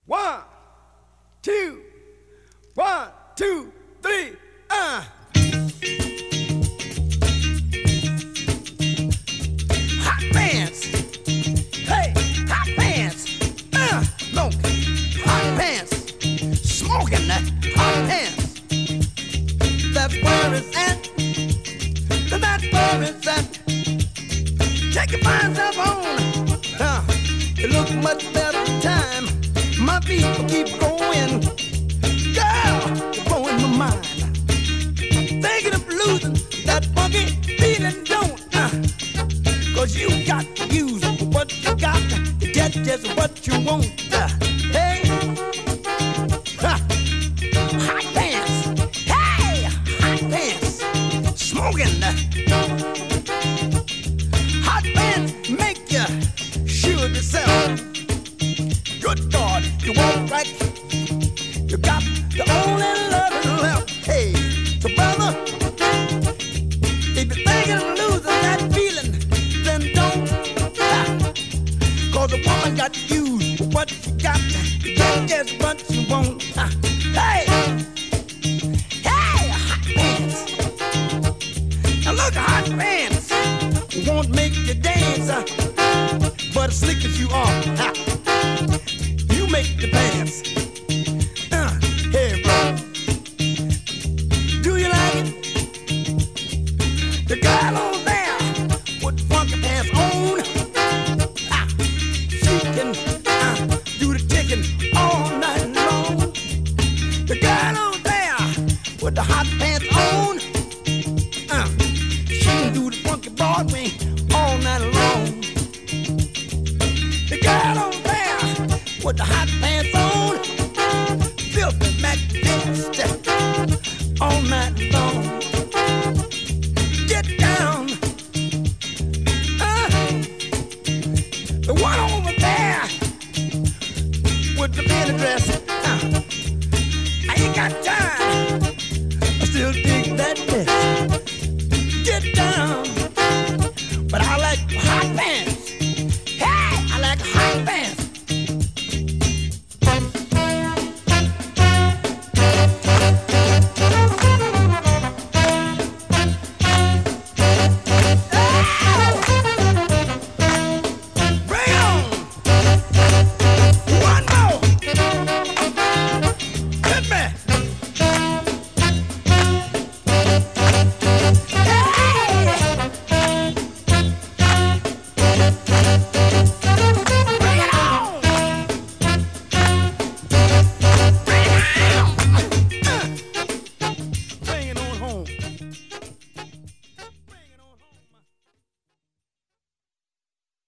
One, two, 1, 2, 3, Hot pants. Hey, hot pants. No, hot pants. Smoking that hot pants. That's where it's at. That's where it's at. Take your fine self on. It looks much better time. My feet will keep going. Girl, you're blowing my mind. Thinking of losing that funky feeling, don't. Cause you got to use what you got to get just what you want. Hey, hot pants. Hey, hot pants. Smoking. Hot pants make you sure of yourself. Good God, you walk right. You got the only love left. Hey, so brother, if you're thinking of losing that feeling, then don't. Cause a woman got to use what she got to get just what she wants. Hey, hey, hot pants. Now look, hot pants won't make you dance, but as slick as you are, you make the pants. Hey, bro, do you like it? The girl on there with the funky pants on, she can do the ticking all night long. The girl on there with the hot pants on, she can do the funky Broadway all night long. The girl on there with the hot pants on, filthy magnificent all night long. Get down. The one over there with the mini dress,